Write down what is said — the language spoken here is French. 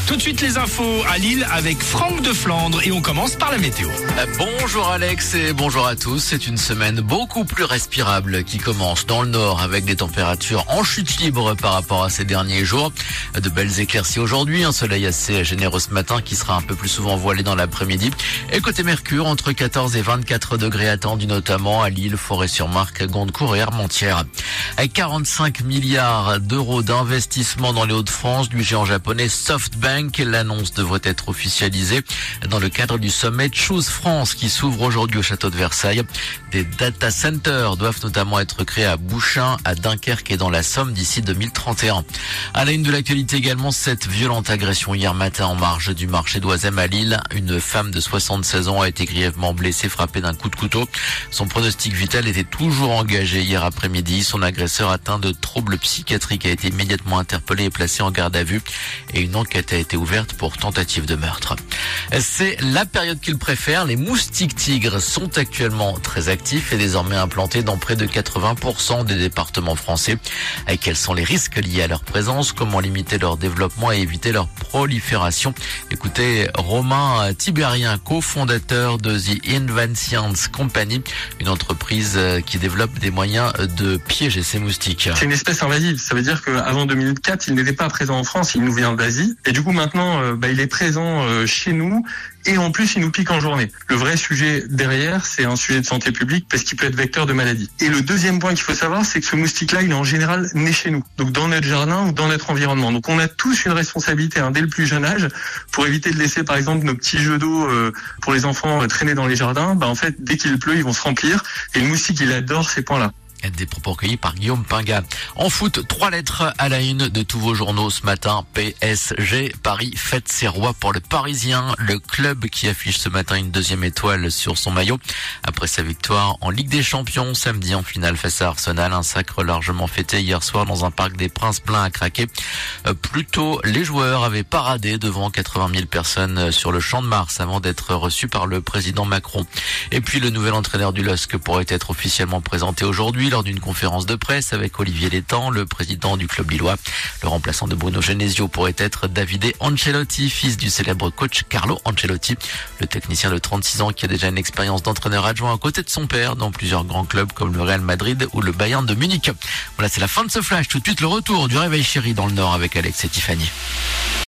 Tout de suite les infos à Lille avec Franck de Flandre et on commence par la météo. Bonjour Alex et bonjour à tous. C'est une semaine beaucoup plus respirable qui commence dans le nord avec des températures en chute libre par rapport à ces derniers jours. De belles éclaircies aujourd'hui, un soleil assez généreux ce matin qui sera un peu plus souvent voilé dans l'après-midi. Et côté Mercure, entre 14 et 24 degrés attendus notamment à Lille, Forêt-sur-Marque, Gondecourt et Armentières. Avec 45 milliards d'euros d'investissement dans les Hauts-de-France du géant japonais SoftBank, l'annonce devrait être officialisée dans le cadre du sommet Choose France qui s'ouvre aujourd'hui au château de Versailles. Des data centers doivent notamment être créés à Bouchain, à Dunkerque et dans la Somme d'ici 2031. À la une de l'actualité également, cette violente agression hier matin en marge du marché d'Oisem à Lille. Une femme de 76 ans a été grièvement blessée, frappée d'un coup de couteau. Son pronostic vital était toujours engagé hier après-midi. Son agresseur atteint de troubles psychiatriques a été immédiatement interpellé et placé en garde à vue. Et une enquête a été ouverte pour tentative de meurtre. C'est la période qu'il préfère. Les moustiques tigres sont actuellement très actifs et désormais implantés dans près de 80% des départements français. Et quels sont les risques liés à leur présence? Comment limiter leur développement et éviter leur prolifération? Écoutez Romain Tibérien, cofondateur de The Inventions Company, une entreprise qui développe des moyens de piéger ces moustiques. C'est une espèce invasive. Ça veut dire qu'avant 2004, il n'était pas présent en France, il nous vient d'Asie. Et du coup, maintenant, il est présent chez nous. Et en plus, il nous pique en journée. Le vrai sujet derrière, c'est un sujet de santé publique parce qu'il peut être vecteur de maladie. Et le deuxième point qu'il faut savoir, c'est que ce moustique-là, il est en général né chez nous. Donc dans notre jardin ou dans notre environnement. Donc on a tous une responsabilité dès le plus jeune âge pour éviter de laisser par exemple nos petits jeux d'eau pour les enfants traîner dans les jardins. En fait, dès qu'il pleut, ils vont se remplir. Et le moustique, il adore ces points-là. Des propos recueillis par Guillaume Pinga. En foot, 3 lettres à la une de tous vos journaux ce matin. PSG, Paris fête ses rois pour le Parisien. Le club qui affiche ce matin une deuxième étoile sur son maillot. Après sa victoire en Ligue des Champions, samedi en finale face à Arsenal. Un sacre largement fêté hier soir dans un parc des Princes plein à craquer. Plus tôt, les joueurs avaient paradé devant 80 000 personnes sur le Champ de Mars avant d'être reçus par le président Macron. Et puis le nouvel entraîneur du LOSC pourrait être officiellement présenté aujourd'hui lors d'une conférence de presse avec Olivier Létang, le président du club lillois. Le remplaçant de Bruno Genesio pourrait être Davide Ancelotti, fils du célèbre coach Carlo Ancelotti, le technicien de 36 ans qui a déjà une expérience d'entraîneur adjoint à côté de son père dans plusieurs grands clubs comme le Real Madrid ou le Bayern de Munich. Voilà, c'est la fin de ce flash. Tout de suite, le retour du Réveil Chéri dans le Nord avec Alex et Tiffany.